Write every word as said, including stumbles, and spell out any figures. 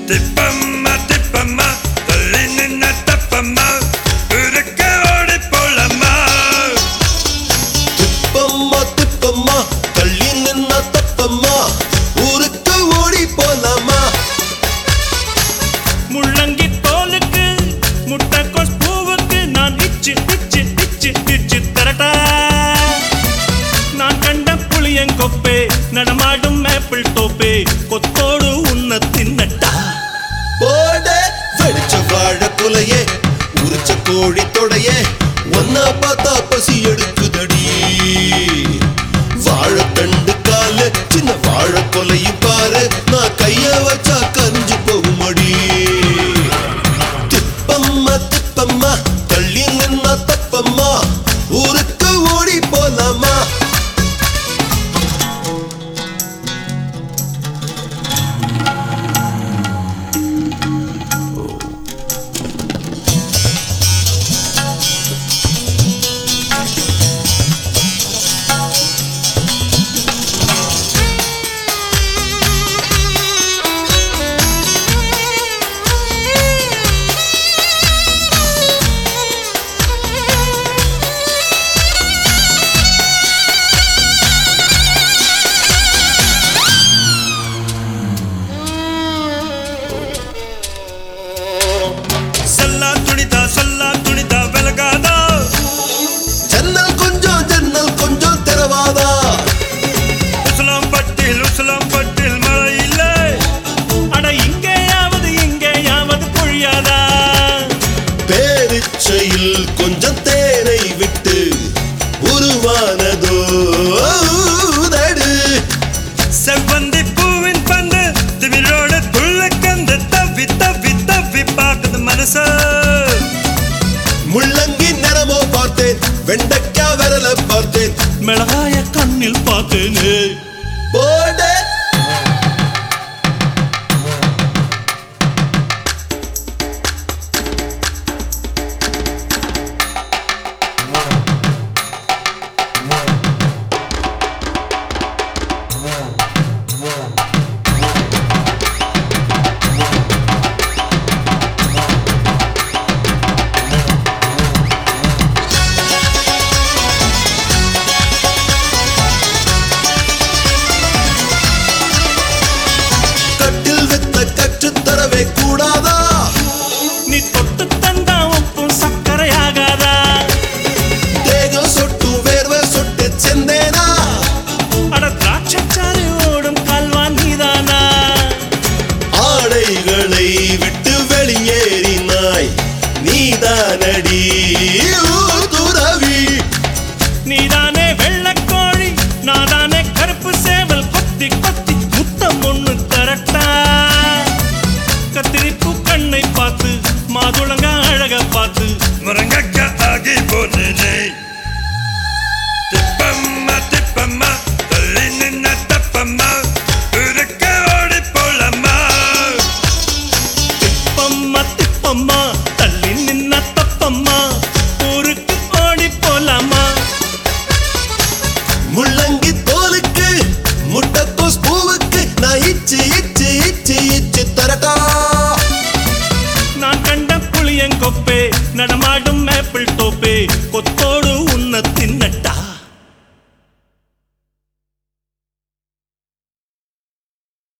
திப்பம்மா திப்பம்மா தள்ளி நின்ன தப்பம்மா உருக்க ஓடி போலம்மா. திப்பம்மா திப்பம்மா தள்ளி நின்ன தப்பம்மா ஊருக்கு ஓடி போலாமா. முள்ளங்கி தோலுக்கு முட்டைக்கோஸ் பூவுக்கு நான் இச்சு இச்சு இச்சு இச்சு தரட்டா. நான் கண்ட புளியங்கொப்பே நடமாடும் ஆப்பிள் தோப்பே கொத்தோடு உன்ன தின்னட்டா. போட வெடிச்ச வாழ குலையே உரிச்ச கோழி தொடையே ஒன்னா பார்த்தா பசி எடுக்குதடி. வாழைத்தண்டு காலு சின்ன வாழை கொலையும் பாரு நான் கைய வச்சா கரிஞ்சு போகுமடி. திப்பம்மா திப்பம்மா தள்ளி நின்னா தப்பம்மா ஊருக்கு ஓடி போலாமா. சல்லா துணிதா சல்லா துணிதா விலகாதா. ஜன்னல் கொஞ்சம் ஜன்னல் கொஞ்சம் திறவாதா. உசலாம் பட்டில் உசலாம் பட்டில் மழை இல்லை. அட இங்கேயாவது இங்கேயாவது பொழியாதா. பேரிச்சையில் கொஞ்சம் தேனை விட்டு உருவானதோ உதடு. செவ்வந்தி பூவின் பந்து திமிரோட துள்ளக்கந்து தவி தவி தவி பார்க்குது மனசு. முள்ளங்கி நிறமோ பார்த்தேன் வெண்டைக்கா விரல பார்த்தேன் மிளகாய கண்ணில் பார்த்தேனே. போட கட்டில் வித்த கற்றுத்தரவே கூடாதா. நீ தொட்டு தந்தா உப்பும் சக்கரையாகாதா. தேகம் சொட்டு வேர்வை சொட்டு செந்தேனா. அட திராட்சைச்சாறு ஓடும் கால்வான் நீதானா. ஆடைகளை விட்டு வெளியேறினாய் நீதானடி துறவி. நீதானே வெள்ளக்கோழி நாதானே கருப்பு சேவல் கொத்தி கொத்தி முத்தம் ஒண்ணு தரட்டா. கத்திரிப்பு கண்ணை பார்த்து மாதுளங்க அழக பார்த்து முருங்கக்கா ஆகி போனேனே. திப்பம்மா திப்பம்மா தள்ளி நின்ன தப்பம்மா உருக்க ஓடி போலம்மா. திப்பம்மா திப்பம்மா தள்ளி நின்ன தப்பம்மா ஊருக்கு ஓடி போலாமா. முள்ளங்கி தோலுக்கு முட்டைக்கோஸ் பூவுக்கு நான் இச்சு இச்சு இச்சு இச்சு தரட்டா. நான் கண்ட புளியங்கொப்பே நடமாடும் ஆப்பிள் தோப்பே கொத்தோடு உன்ன தின்னட்டா.